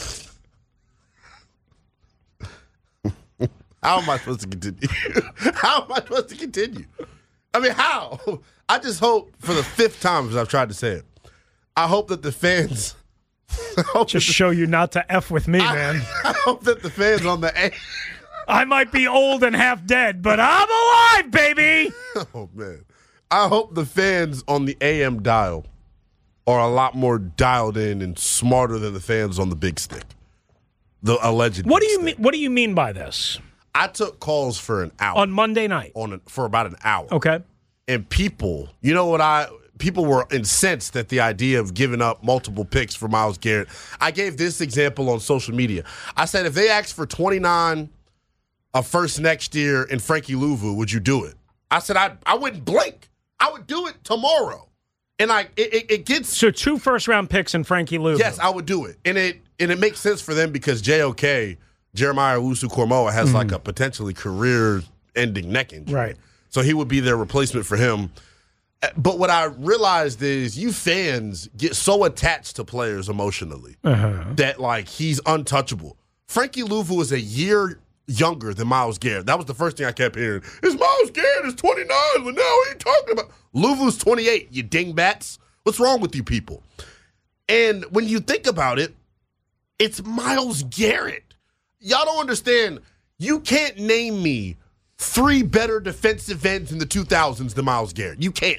How am I supposed to continue? How am I supposed to continue? I mean, how? I just hope for the fifth time, as I've tried to say it, I hope that the fans. I hope Just that the- show you not to F with me, I, man. I hope that the fans on the A. I might be old and half dead, but I'm alive, baby. Oh, man. I hope the fans on the A M dial are a lot more dialed in and smarter than the fans on the big stick. The alleged. What do big you stick. mean? What do you mean by this? I took calls for an hour. On Monday night. On a, for about an hour. Okay. And people, you know what I people were incensed at the idea of giving up multiple picks for Myles Garrett. I gave this example on social media. I said if they asked for twenty-nine a first next year in Frankie Louvu, would you do it? I said I I wouldn't blink. I would do it tomorrow. And I it, it, it gets So two first round picks and Frankie Louvu. Yes, I would do it. And it and it makes sense for them because J O K, Jeremiah Owusu-Koramoah, has Mm-hmm. like a potentially career-ending neck injury. Right. So he would be their replacement for him. But what I realized is you fans get so attached to players emotionally Uh-huh. that, like, he's untouchable. Frankie Louvu is a year younger than Myles Garrett. That was the first thing I kept hearing. Is Myles Garrett is twenty-nine, but now what are you talking about? Louvu's twenty-eight, you dingbats. What's wrong with you people? And when you think about it, it's Myles Garrett. Y'all don't understand. You can't name me three better defensive ends in the two thousands than Myles Garrett. You can't.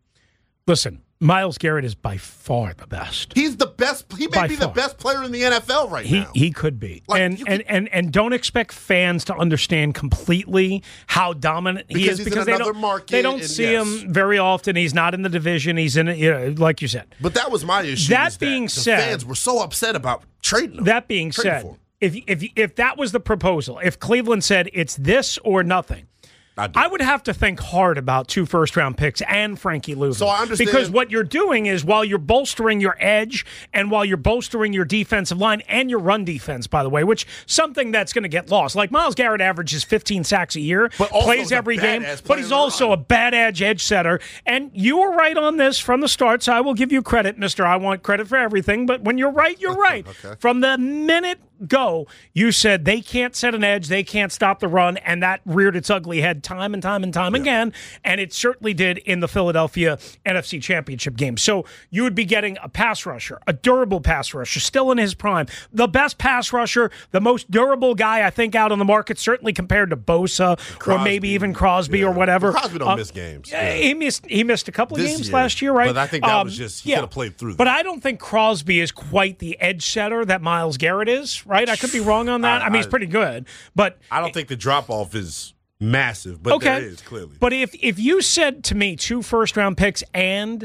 Listen, Myles Garrett is by far the best. He's the best. He may By be far. the best player in the N F L right He now. he could be, Like, and, you and and and don't expect fans to understand completely how dominant he Because is he's in because they another don't market they don't and see yes. him very often. He's not in the division. He's in it, you know, like you said. But that was my issue. That is being the said- fans were so upset about trading him. That being Trading said, for him. if if if that was the proposal, if Cleveland said it's this or nothing. I would have to think hard about two first-round picks and Frankie Louvu. So I understand- Because what you're doing is while you're bolstering your edge and while you're bolstering your defensive line and your run defense, by the way, which something that's going to get lost. Like Myles Garrett averages fifteen sacks a year, But also plays he's a every game, badass but player he's in the also run. a bad edge edge setter. And you were right on this from the start, so I will give you credit, Mister I want credit for everything. But when you're right, you're right. Okay. From the minute go, you said they can't set an edge, they can't stop the run, and that reared its ugly head time and time and time again, and it certainly did in the Philadelphia N F C Championship game. So you would be getting a pass rusher, a durable pass rusher, still in his prime, the best pass rusher, the most durable guy I think out on the market, certainly compared to Bosa or Crosby. maybe even Crosby Yeah. or whatever. Crosby don't Um, miss games. yeah, Yeah. He missed he missed a couple of This games year. last year, right? But I think that Um, was just he yeah. could have played through that. But I don't think Crosby is quite the edge setter that Myles Garrett is, right? I could be wrong on that. I, I- mean, he's I- pretty good, but I don't think the drop off is massive, but okay. there is clearly. But if if you said to me two first round picks and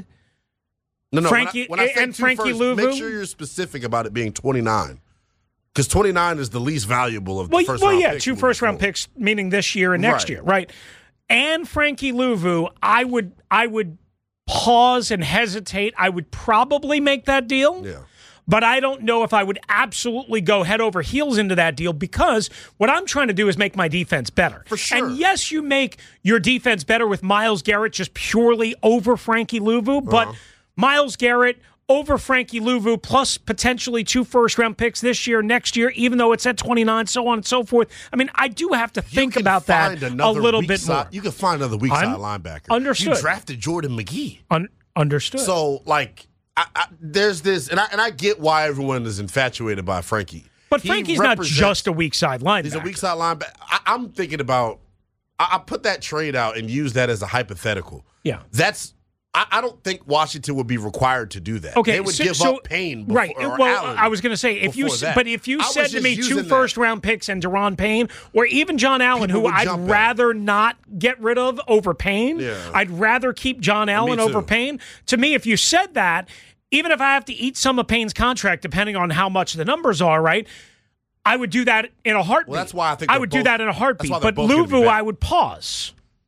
No, no. Frankie- when I, when I say and two Frankie first, Louvu? make sure you're specific about it being twenty-nine, because twenty-nine is the least valuable of the well, first well round yeah, picks two moving first round forward. picks, meaning this year and next Right. year, right? And Frankie Louvu, I would I would pause and hesitate. I would probably make that deal. Yeah. But I don't know if I would absolutely go head over heels into that deal because what I'm trying to do is make my defense better. For sure. And yes, you make your defense better with Myles Garrett just purely over Frankie Louvu, but Uh-huh. Myles Garrett over Frankie Louvu plus potentially two first-round picks this year, next year, even though it's at twenty-nine, so on and so forth. I mean, I do have to You think can about that find a another little weak bit side, more. You can find another weak Un- side linebacker. understood. You drafted Jordan McGee. Un- understood. So, like, I, I, there's this, and I, and I get why everyone is infatuated by Frankie. but He Frankie's not represents- just a weak side linebacker. He's a weak side linebacker. I, I'm thinking about, I, I put that trade out and use that as a hypothetical. Yeah. That's, I, I don't think Washington would be required to do that. Okay, They would so, give so- up Payne before, right? or Well, Allen I was going to say if you, before s- that. but if you I was said to just me using two that. first round picks and Deron Payne, or even John Allen, People who would I'd jump at. rather not get rid of over Payne, Yeah. I'd rather keep John Allen over too. Payne. To me, if you said that, even if I have to eat some of Payne's contract, depending on how much the numbers are, right? I would do that in a heartbeat. Well, that's why I think I they're would do both- that in a that's heartbeat. why they're But both gonna be Louvu, better. I would pause.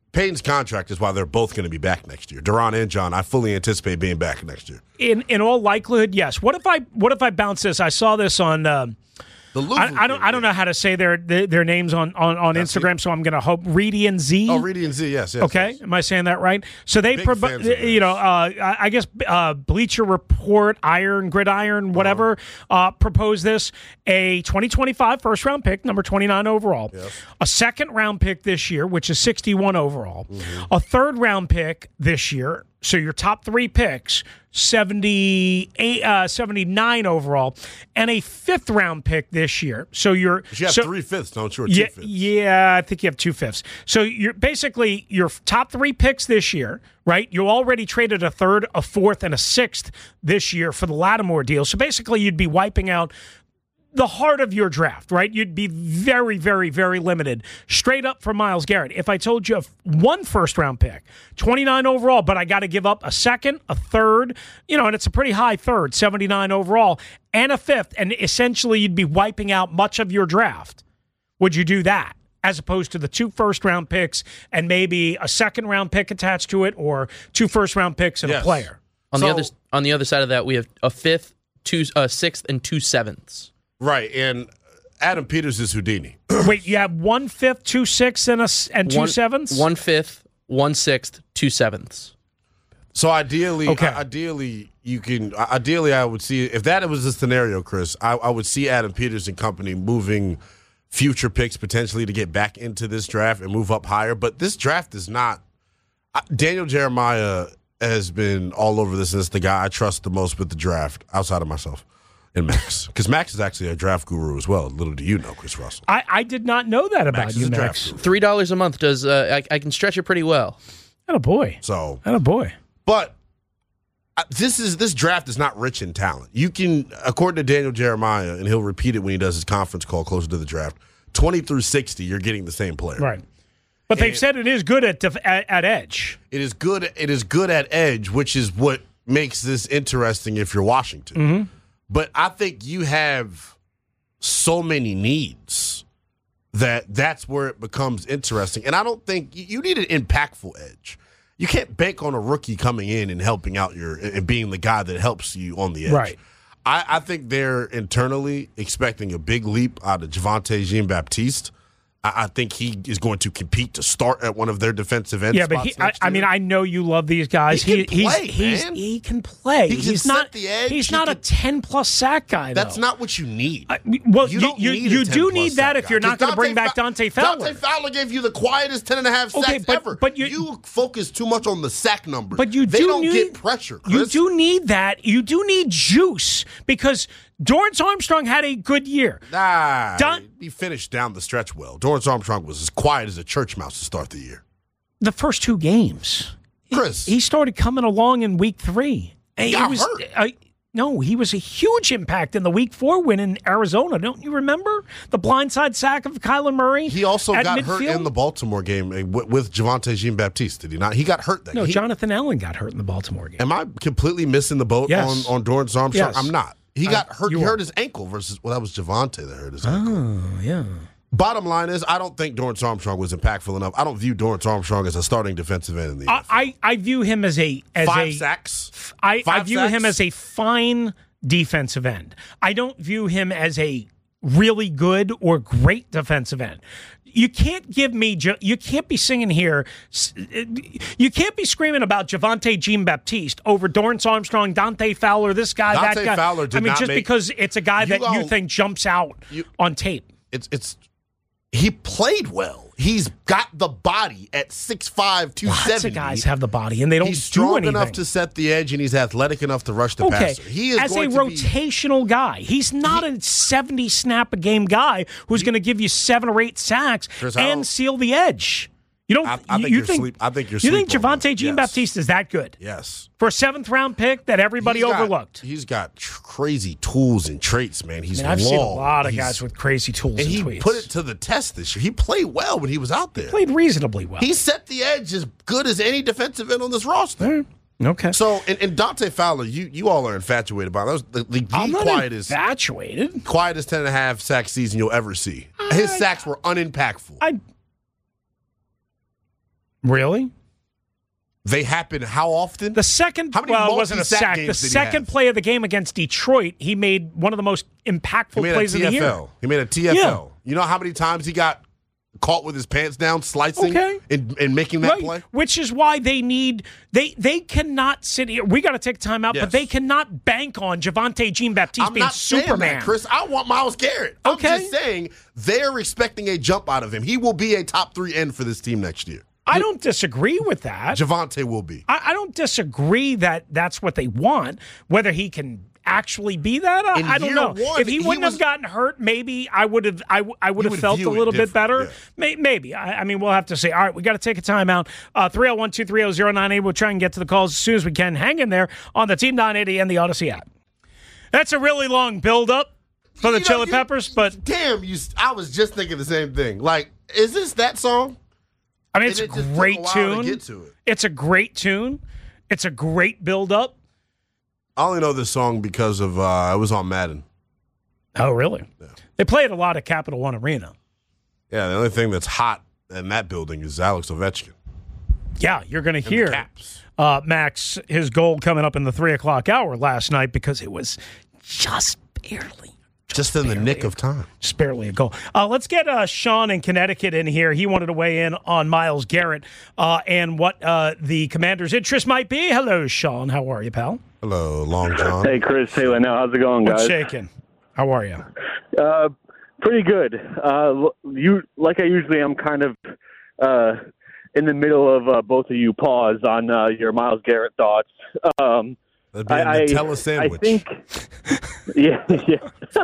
Payton's contract is why they're both going to be back next year. Deron and John, I fully anticipate being back next year. In in all likelihood, yes. What if I what if I bounce this? I saw this on. Uh, the I, I don't I don't know how to say their their, their names on on, on Instagram, so I'm going to hope Reedy and Z. Oh, Reedy and Z, yes, yes. Okay, yes. Am I saying that right? So they, Big prob- fans of you know, uh, I I guess uh, Bleacher Report, Iron, Gridiron, whatever, uh, proposed this: a twenty twenty-five first round pick, number twenty-nine overall, Yes. a second round pick this year, which is sixty-one overall, Mm-hmm. a third round pick this year. So your top three picks, seventy-eight, uh, seventy-nine overall, and a fifth round pick this year. So you're You have so, three fifths, don't you? Or two yeah, fifths? yeah, I think you have two fifths. So you're basically your top three picks this year, right? You already traded a third, a fourth, and a sixth this year for the Lattimore deal. So basically, you'd be wiping out the heart of your draft, right? You'd be very, very, very limited straight up for Myles Garrett. If I told you one first round pick, twenty-nine overall, but I got to give up a second, a third, you know, and it's a pretty high third, seventy-nine overall, and a fifth, and essentially you'd be wiping out much of your draft. Would you do that? As opposed to the two first round picks and maybe a second round pick attached to it, or two first round picks and Yes. a player. On So- the other on the other side of that, we have a fifth, two uh, sixth, and two sevenths. Right, and Adam Peters is Houdini. Wait, you have one fifth, two sixths, and a s- and two One- sevenths? One fifth, one sixth, two sevenths. So ideally, Okay. ideally you can. Ideally, I would see if that was the scenario, Chris. I, I would see Adam Peters and company moving future picks potentially to get back into this draft and move up higher. But this draft is not. uh, Daniel Jeremiah has been all over this, and it's the guy I trust the most with the draft outside of myself and Max, because Max is actually a draft guru as well. Little do you know, Chris Russell. I, I did not know that about Max is you, a draft Max. guru. Three dollars a month does. Uh, I, I can stretch it pretty well. And a boy. So, And a boy. but uh, this is this draft is not rich in talent. You can, according to Daniel Jeremiah, and he'll repeat it when he does his conference call closer to the draft. Twenty through sixty, you're getting the same player. Right. But they've And- said it is good at, def- at at edge. It is good. It is good at edge, which is what makes this interesting if you're Washington. Mm-hmm. But I think you have so many needs that that's where it becomes interesting. And I don't think you- you need an impactful edge. You can't bank on a rookie coming in and helping out your and being the guy that helps you on the edge. Right. I, I think they're internally expecting a big leap out of Javonte Jean-Baptiste. I, I think he is going to compete to start at one of their defensive end Yeah, but spots he, I, next I year. mean, I know you love these guys. He can he's, play, he's, man. He can play. He can he's set not the edge. He's He not a can- ten plus sack guy. That's though. not what you need. I, well, You you don't you, need you a do ten need plus that sack if you're guy. not going to bring back Fa- Dante Fowler. Dante Fowler gave you the quietest ten and a half Okay, sacks but- ever. but you- focus too much on the sack numbers. But you they do don't need, get pressure, Chris. You do need that. You do need juice because Dorrance Armstrong had a good year. Nah, Don- he finished down the stretch well. Dorrance Armstrong was as quiet as a church mouse to start the year. The first two games, Chris. he, he started coming along in week three. He It got was, hurt. I, no, he was a huge impact in the week four win in Arizona. Don't you remember the blindside sack of Kyler Murray? He also at got hurt midfield? in the Baltimore game uh, with, with Javonte Jean-Baptiste, did he not? He got hurt that No, game. Jonathan Allen got hurt in the Baltimore game. Am I completely missing the boat Yes. on, on Dorrance Armstrong? Yes. I'm not. He got Uh, hurt. you He are. hurt his ankle versus, well, that was Javonte that hurt his ankle. Oh, yeah. Bottom line is, I don't think Dorrance Armstrong was impactful enough. I don't view Dorrance Armstrong as a starting defensive end in the I, I, I view him as a as Five a sacks. I, I Five view sacks? him as a fine defensive end. I don't view him as a really good or great defensive end. You can't give me, Jo- you can't be singing here, s- you can't be screaming about Javonte Jean-Baptiste over Dorrance Armstrong, Dante Fowler, this guy, Dante that guy. Fowler did I mean, not just make- because it's a guy You that you all- think jumps out You- on tape. It's it's he played well. He's got the body at six five, two seventy. Lots of guys have the body, and they don't He's do strong anything. enough to set the edge, and he's athletic enough to rush the Okay, passer. He is as a going to be- rotational guy, he's not a seventy snap a game guy who's going to give you seven or eight sacks Chris, I don't- and seal the edge. You don't. I, I you, think you you're think sleep. I think you're you think sleep on Javonte him. Jean-Baptiste is that good Yes. for a seventh round pick that everybody He's got- overlooked? He's got tr- crazy tools and traits, man. He's I mean, I've long. seen a lot of He's- guys with crazy tools and and he tweets. put it to the test this year. He played well when he was out there. Played reasonably well. He set the edge as good as any defensive end on this roster. Okay. So, and, and Dante Fowler, you you all are infatuated by. That was the, the, the I'm not quietest, infatuated. quietest ten and a half sack season you'll ever see. His sacks were unimpactful. I Really? They happen how often? The second, how many well, it wasn't a multi-sack sack. games The did he second have? play of the game against Detroit, he made one of the most impactful He made plays a of the T F L. year. He made a T F L. Yeah. You know how many times he got caught with his pants down, slicing Okay. and, and making that Right. play? Which is why they need they they cannot sit here. We got to take time out, Yes. but they cannot bank on Javonte Jean-Baptiste I'm being not saying Superman. that, Chris. I want Myles Garrett. Okay. I'm just saying they're expecting a jump out of him. He will be a top three end for this team next year. I don't disagree with that. Javonte will be. I, I don't disagree that that's what they want. Whether he can actually be that, I, In I don't year know. one, if he he wouldn't was- have gotten hurt, maybe I would have. I, w- I would You have would felt view a it little bit different, better. yeah. May, maybe. I, I mean, we'll have to see. All right, we got to take a timeout. Uh, three oh one, two three oh, oh nine eight. We'll try and get to the calls as soon as we can. Hang in there on the Team nine eighty and the Odyssey app. That's a really long build-up for the You know, Chili you- Peppers, but Damn, you! I was just thinking the same thing. Like, is this that song? I mean, it's a And it just took great a while tune. to get to it. It's a great tune. It's a great build-up. I only know this song because of uh, it was on Madden. Oh, really? Yeah. They play it a lot at Capital One Arena. Yeah, the only thing that's hot in that building is Alex Ovechkin. Yeah, you're going to And the hear Caps. uh, Max, his goal coming up in the three o'clock hour last night because it was just barely. Just in the nick of time. Just barely a goal. Uh, let's get uh, Sean in Connecticut in here. He wanted to weigh in on Myles Garrett uh, and what uh, the Commander's interest might be. Hello, Sean. How are you, pal? Hello, Long John. Hey, Chris. Hey, Lynell. How's it going, What's guys? shaking? How are you? Uh, pretty good. Uh, you like I usually am, kind of uh, in the middle of uh, both of you pause on uh, your Myles Garrett thoughts. Um, That'd be a I, Nutella I, sandwich. I think. Yeah, yeah.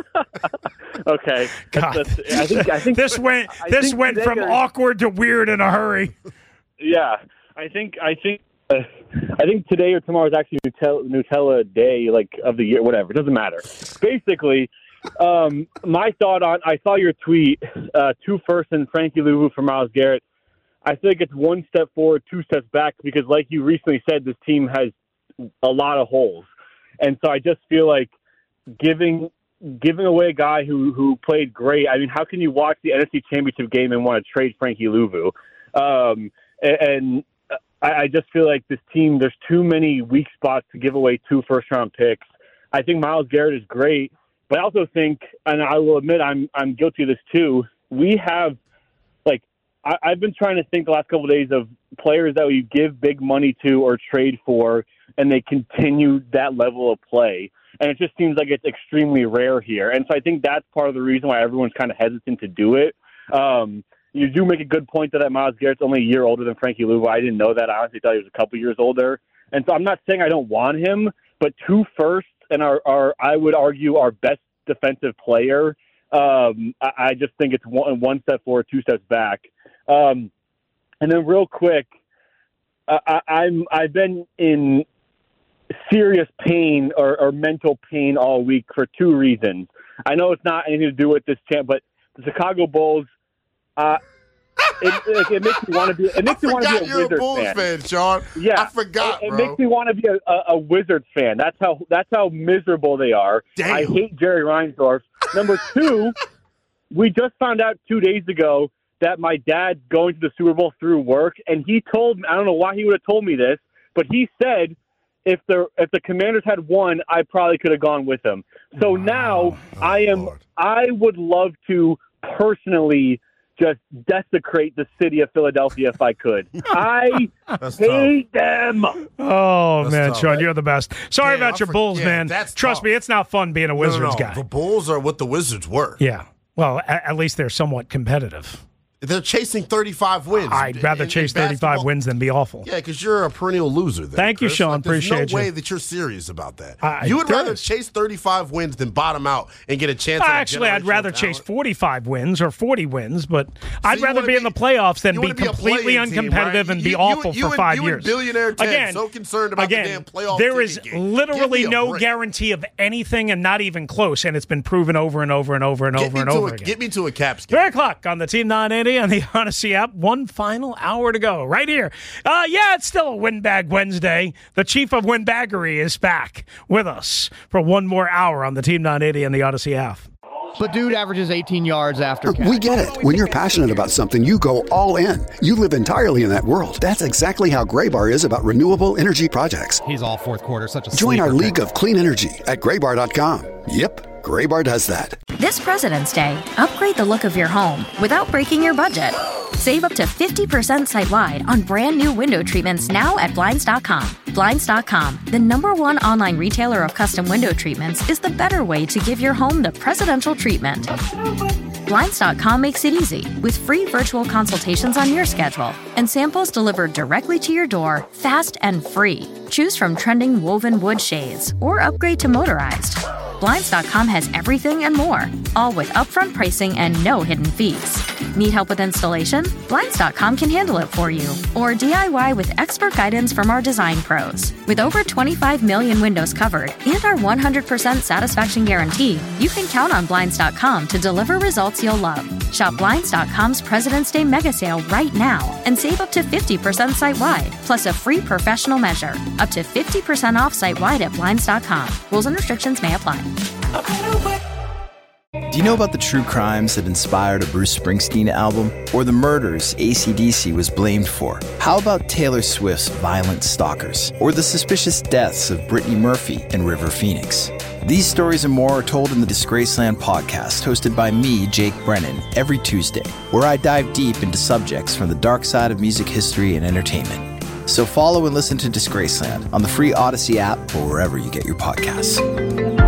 Okay. God, That's- I think, I think this went I this think went today from or- awkward to weird in a hurry. Yeah, I think I think uh, I think today or tomorrow is actually Nutella, Nutella Day, like of the year, whatever. It doesn't matter. Basically, um, my thought on I saw your tweet, uh, two firsts and Frankie Louvu for Myles Garrett. I feel like it's one step forward, two steps back because, like you recently said, this team has a lot of holes, and so I just feel like giving giving away a guy who who played great. I mean, how can you watch the N F C Championship game and want to trade Frankie Louvu? Um, and, and I, I just feel like this team, there's too many weak spots to give away two first round picks. I think Myles Garrett is great, but I also think, and I will admit I'm I'm guilty of this too. We have like I, I've been trying to think the last couple of days of players that we give big money to or trade for, and they continue that level of play. And it just seems like it's extremely rare here. And so I think that's part of the reason why everyone's kind of hesitant to do it. Um, you do make a good point that Myles Garrett's only a year older than Frankie Louvu. I didn't know that. I honestly thought he was a couple years older. And so I'm not saying I don't want him, but two firsts and our, our I would argue, our best defensive player, um, I, I just think it's one, one step forward, two steps back. Um, and then real quick, I, I, I'm, I've been in serious pain or, or mental pain all week for two reasons. I know it's not anything to do with this champ, but the Chicago Bulls, uh, it, it, it makes me want to be. It makes I me want to be a forgot you're Wizards a Bulls fan. fan, Sean. Yeah, I forgot, It, it bro. makes me want to be a, a, a Wizards fan. That's how. That's how miserable they are. Damn. I hate Jerry Reinsdorf. Number two, we just found out two days ago that my dad's going to the Super Bowl through work, and he told me. I don't know why he would have told me this, but he said, if the if the Commanders had won, I probably could have gone with them. So wow. now oh, I am. Lord. I would love to personally just desecrate the city of Philadelphia if I could. I hate tough. them. Oh that's man, tough. Sean, you're the best. Sorry Damn, about your for, Bulls, yeah, man. Trust tough. me, it's not fun being a Wizards no, no, no. guy. The Bulls are what the Wizards were. Yeah. Well, at, at least they're somewhat competitive. They're chasing thirty-five wins. I'd rather in, chase in thirty-five wins than be awful. Yeah, because you're a perennial loser. Then, Thank Chris. you, Sean. Like, there's Appreciate no you. way that you're serious about that. Uh, you would rather does. chase thirty-five wins than bottom out and get a chance at Actually, a I'd rather talent. chase forty-five wins or forty wins, but so I'd rather be, be in the playoffs than be be completely uncompetitive team, right? and be you, awful you, for you five and, years. You and billionaire Ted, again, so concerned about again, the damn playoff there is game. literally no break. guarantee of anything and not even close, and it's been proven over and over and over and get over and over over a, again. Get me to a Caps game. Three o'clock on the Team nine eighty on the Odyssey app. One final hour to go right here. Uh, yeah, it's still a Windbag Wednesday. The chief of Windbaggery is back with us for one more hour on the Team nine eighty and the Odyssey app. But dude averages eighteen yards after catch. We get it. When you're passionate about something, you go all in. You live entirely in that world. That's exactly how Graybar is about renewable energy projects. He's all fourth quarter, such a Join our sleeper league pick. of clean energy at graybar dot com. Yep, Graybar does that. This President's Day, upgrade the look of your home without breaking your budget. Save up to fifty percent site-wide on brand new window treatments now at Blinds dot com. Blinds dot com, the number one online retailer of custom window treatments, is the better way to give your home the presidential treatment. Blinds dot com makes it easy with free virtual consultations on your schedule and samples delivered directly to your door, fast and free. Choose from trending woven wood shades or upgrade to motorized. Blinds dot com has everything and more, all with upfront pricing and no hidden fees. Need help with installation? Blinds dot com can handle it for you. Or D I Y with expert guidance from our design pros. With over twenty-five million windows covered and our one hundred percent satisfaction guarantee, you can count on Blinds dot com to deliver results you'll love. Shop Blinds dot com's President's Day mega sale right now and save up to fifty percent site-wide, plus a free professional measure. Up to fifty percent off site-wide at Blinds dot com. Rules and restrictions may apply. Do you know about the true crimes that inspired a Bruce Springsteen album? Or the murders A C D C was blamed for? How about Taylor Swift's Violent Stalkers? Or the suspicious deaths of Brittany Murphy and River Phoenix? These stories and more are told in the Disgraceland podcast, hosted by me, Jake Brennan, every Tuesday, where I dive deep into subjects from the dark side of music history and entertainment. So follow and listen to Disgraceland on the free Odyssey app or wherever you get your podcasts.